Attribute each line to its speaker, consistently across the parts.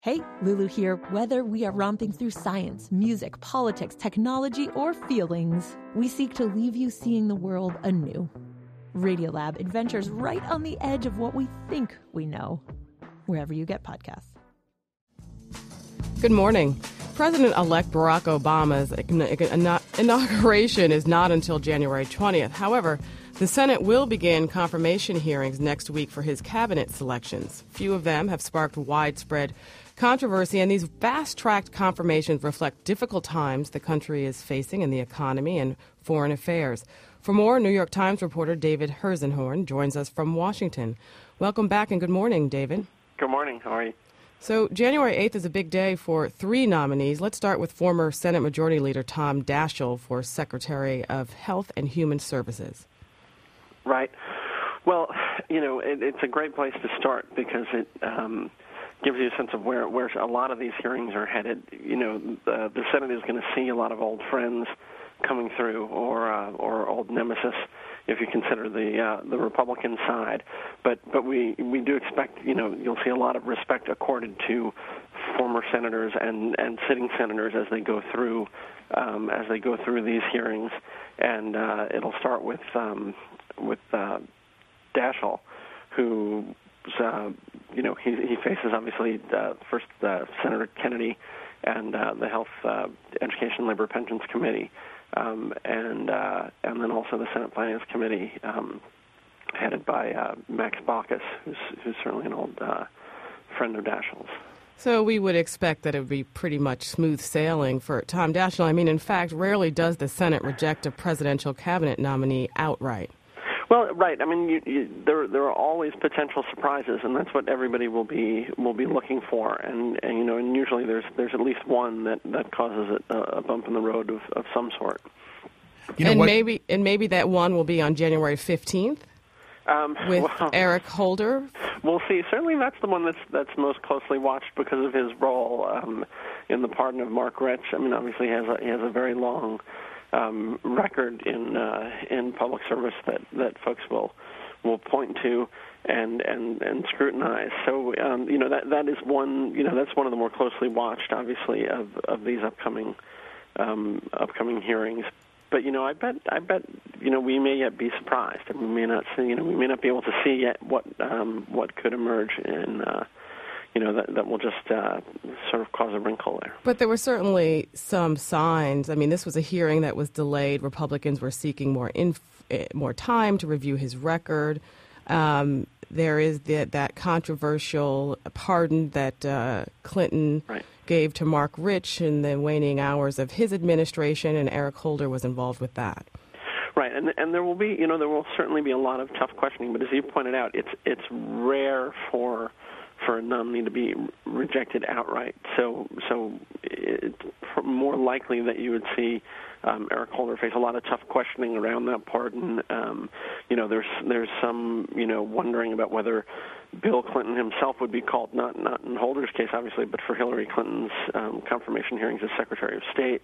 Speaker 1: Hey, Lulu here. Whether we are romping through science, music, politics, technology, or feelings, we seek to leave you seeing the world anew. Radiolab adventures right on the edge of what we think we know, wherever you get podcasts.
Speaker 2: Good morning. President-elect Barack Obama's inauguration is not until January 20th. However, the Senate will begin confirmation hearings next week for his cabinet selections. Few of them have sparked widespread controversy, and these fast-tracked confirmations reflect difficult times the country is facing in the economy and foreign affairs. For more, New York Times reporter David Herzenhorn joins us from Washington. Welcome back and good morning, David.
Speaker 3: Good morning. How are you?
Speaker 2: So January 8th is a big day for three nominees. Let's start with former Senate Majority Leader Tom Daschle for Secretary of Health and Human Services.
Speaker 3: Right. Well, it's a great place to start because it gives you a sense of where a lot of these hearings are headed. The Senate is going to see a lot of old friends coming through, or old nemesis, if you consider the Republican side. But we do expect you'll see a lot of respect accorded to former senators and sitting senators as they go through these hearings, and it'll start with Daschle, who he faces obviously first Senator Kennedy and the Health, Education, Labor, Pensions Committee. And then also the Senate Finance Committee, headed by Max Baucus, who's certainly an old friend of Daschle's.
Speaker 2: So we would expect that it would be pretty much smooth sailing for Tom Daschle. I mean, in fact, rarely does the Senate reject a presidential cabinet nominee outright.
Speaker 3: Well, right. I mean, there are always potential surprises, and that's what everybody will be looking for. And usually there's at least one that causes a bump in the road of some sort. Maybe
Speaker 2: that one will be on January 15th with Eric Holder.
Speaker 3: We'll see. Certainly, that's the one that's most closely watched because of his role in the pardon of Mark Rich. I mean, obviously, he has a very long record in public service that folks will point to and scrutinize. So that is one that's one of the more closely watched, obviously, of these upcoming hearings. But I bet we may yet be surprised, and we may not be able to see yet what could emerge in. That will just sort of cause a wrinkle there.
Speaker 2: But there were certainly some signs. I mean, this was a hearing that was delayed. Republicans were seeking more time to review his record. There is that controversial pardon that Clinton gave to Mark Rich in the waning hours of his administration, and Eric Holder was involved with that.
Speaker 3: Right, and there will be, there will certainly be a lot of tough questioning. But as you pointed out, it's rare for a nominee to be rejected outright. So it's more likely that you would see Eric Holder face a lot of tough questioning around that pardon. There's some wondering about whether Bill Clinton himself would be called, not in Holder's case obviously, but for Hillary Clinton's confirmation hearings as Secretary of State.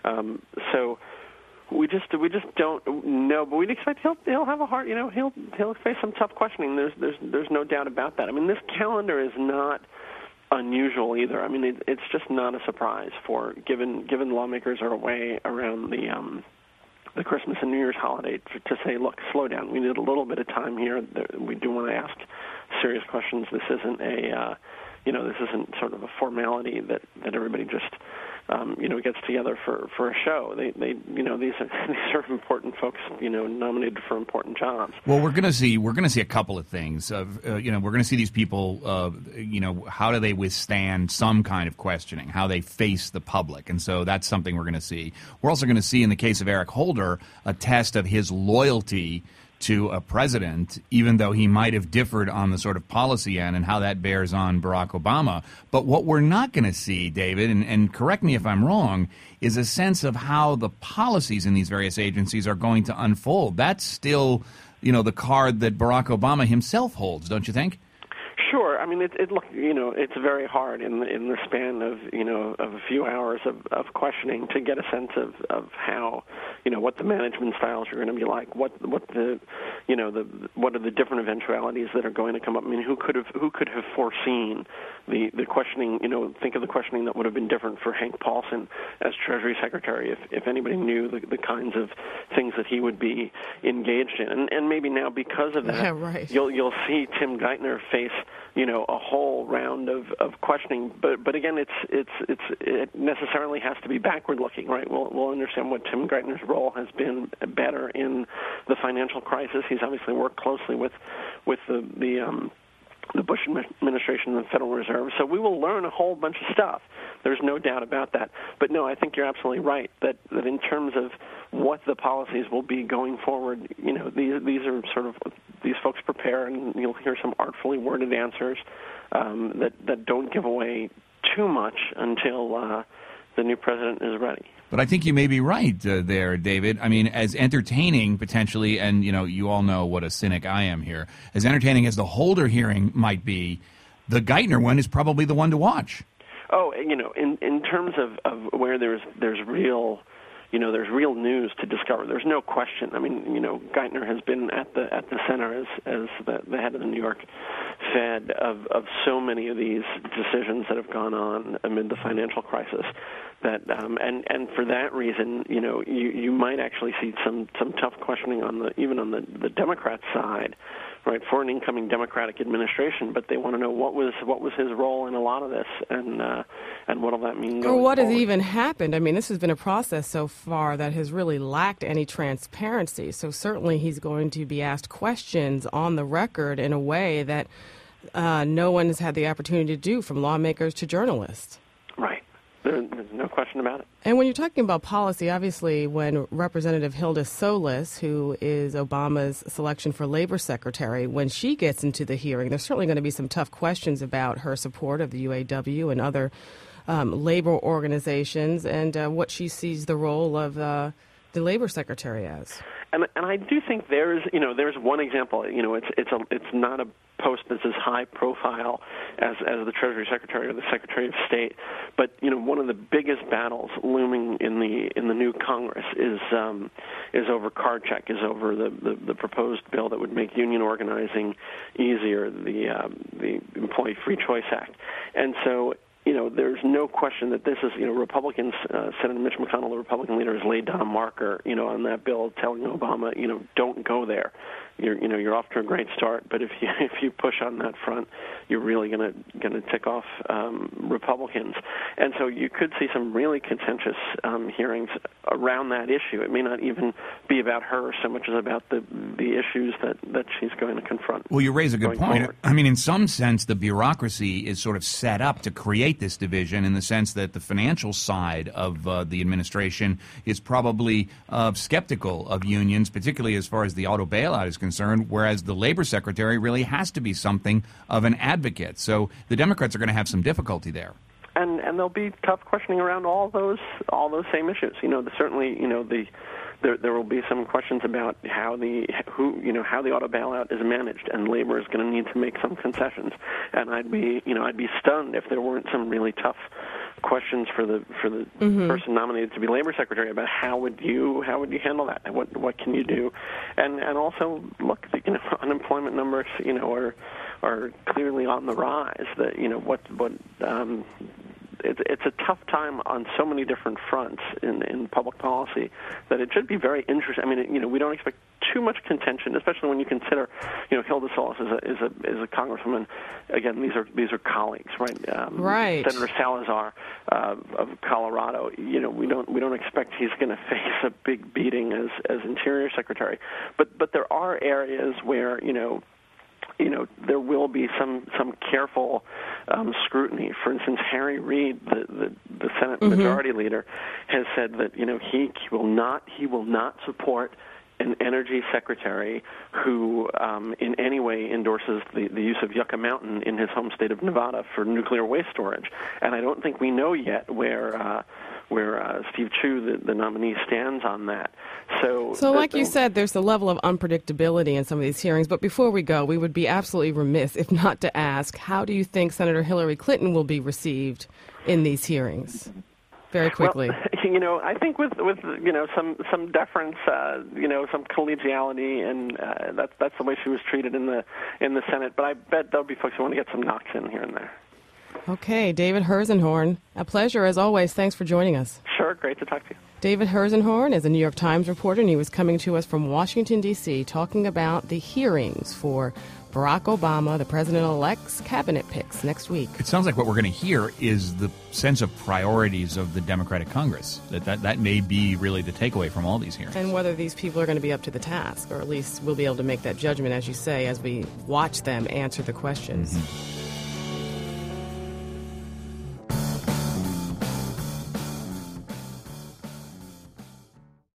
Speaker 3: So we just don't know, but we'd expect he'll have a hard, he'll face some tough questioning. There's no doubt about that. I mean, this calendar is not unusual either. I mean, it's just not a surprise for given lawmakers are away around the Christmas and New Year's holiday to say, look, slow down. We need a little bit of time here. We do want to ask serious questions. This isn't this isn't sort of a formality that everybody just gets together for a show. These are important folks, nominated for important jobs.
Speaker 4: Well, we're going to see a couple of things. We're going to see these people. How do they withstand some kind of questioning? How they face the public, and so that's something we're going to see. We're also going to see, in the case of Eric Holder, a test of his loyalty to a president, even though he might have differed on the sort of policy end and how that bears on Barack Obama. But what we're not going to see, David, and correct me if I'm wrong, is a sense of how the policies in these various agencies are going to unfold. That's still, the card that Barack Obama himself holds, don't you think?
Speaker 3: Sure. I mean, it's very hard in the span of a few hours of questioning to get a sense of how what the management styles are going to be like, what are the different eventualities that are going to come up. I mean, who could have foreseen the questioning? Think of the questioning that would have been different for Hank Paulson as Treasury Secretary if anybody knew the kinds of things that he would be engaged in. And maybe now because of that,
Speaker 2: right.
Speaker 3: you'll see Tim Geithner face a whole round of questioning. But again, it necessarily has to be backward looking, right? We'll understand what Tim Geithner's role has been better in the financial crisis. He's obviously worked closely with the Bush administration and the Federal Reserve. So we will learn a whole bunch of stuff. There's no doubt about that. But no, I think you're absolutely right that in terms of what the policies will be going forward, these are sort of, these folks prepare, and you'll hear some artfully worded answers that don't give away too much until the new president is ready.
Speaker 4: But I think you may be right there, David. I mean, as entertaining potentially, and you all know what a cynic I am here, as entertaining as the Holder hearing might be, the Geithner one is probably the one to watch.
Speaker 3: Oh, in terms of where there's real, there's real news to discover. There's no question. I mean, Geithner has been at the center as the head of the New York Fed of so many of these decisions that have gone on amid the financial crisis. That and for that reason, you might actually see some tough questioning even on the Democrat side, right, for an incoming Democratic administration. But they want to know what was his role in a lot of this, and what will that mean going
Speaker 2: or what
Speaker 3: forward.
Speaker 2: has even happened. I mean, this has been a process so far that has really lacked any transparency. So certainly he's going to be asked questions on the record in a way that no one has had the opportunity to do, from lawmakers to journalists.
Speaker 3: Right. There's no question about it.
Speaker 2: And when you're talking about policy, obviously, when Representative Hilda Solis, who is Obama's selection for labor secretary, when she gets into the hearing, there's certainly going to be some tough questions about her support of the UAW and other labor organizations, and what she sees the role of the labor secretary as.
Speaker 3: And I do think there's one example. It's not a post that's as high profile as the Treasury Secretary or the Secretary of State, but one of the biggest battles looming in the new Congress is over card check, is over the proposed bill that would make union organizing easier, the Employee Free Choice Act, and so. There's no question that this is, Republicans, Senator Mitch McConnell, the Republican leader, has laid down a marker, on that bill telling Obama, don't go there. You're off to a great start, but if you push on that front, you're really going to tick off Republicans. And so you could see some really contentious hearings around that issue. It may not even be about her so much as about the issues that she's going to confront.
Speaker 4: Well, you raise a good point.
Speaker 3: Forward.
Speaker 4: I mean, in some sense, the bureaucracy is sort of set up to create this division, in the sense that the financial side of the administration is probably skeptical of unions, particularly as far as the auto bailout is concerned, whereas the labor secretary really has to be something of an advocate. So the Democrats are going to have some difficulty there.
Speaker 3: And there'll be tough questioning around all those same issues. Certainly, there will be some questions about how the auto bailout is managed, and labor is going to need to make some concessions. And I'd be stunned if there weren't some really tough questions for the person nominated to be labor secretary about how would you handle that, and what can you do, and also look, unemployment numbers are clearly on the rise. That it's a tough time on so many different fronts in public policy that it should be very interesting. I mean, we don't expect too much contention, especially when you consider, Hilda Solis is a congresswoman. Again, these are colleagues, right? Right. Senator Salazar of Colorado. We don't expect he's going to face a big beating as Interior Secretary, but there are areas where there will be some careful scrutiny. For instance, Harry Reid, the Senate Majority Leader, has said that he will not support an energy secretary who in any way endorses the use of Yucca Mountain in his home state of Nevada for nuclear waste storage. And I don't think we know yet where Steve Chu, the nominee, stands on that. So like
Speaker 2: you said, there's a level of unpredictability in some of these hearings. But before we go, we would be absolutely remiss if not to ask, how do you think Senator Hillary Clinton will be received in these hearings? very quickly?
Speaker 3: Well, I think with some deference, some collegiality, and that's the way she was treated in the Senate. But I bet there'll be folks who want to get some knocks in here and there.
Speaker 2: Okay, David Herzenhorn, a pleasure as always. Thanks for joining us.
Speaker 3: Sure, great to talk to you.
Speaker 2: David Herzenhorn is a New York Times reporter, and he was coming to us from Washington, D.C., talking about the hearings for Barack Obama, the president-elect's cabinet picks next week.
Speaker 4: It sounds like what we're going to hear is the sense of priorities of the Democratic Congress. That may be really the takeaway from all these hearings.
Speaker 2: And whether these people are going to be up to the task, or at least we'll be able to make that judgment, as you say, as we watch them answer the questions.
Speaker 4: Mm-hmm.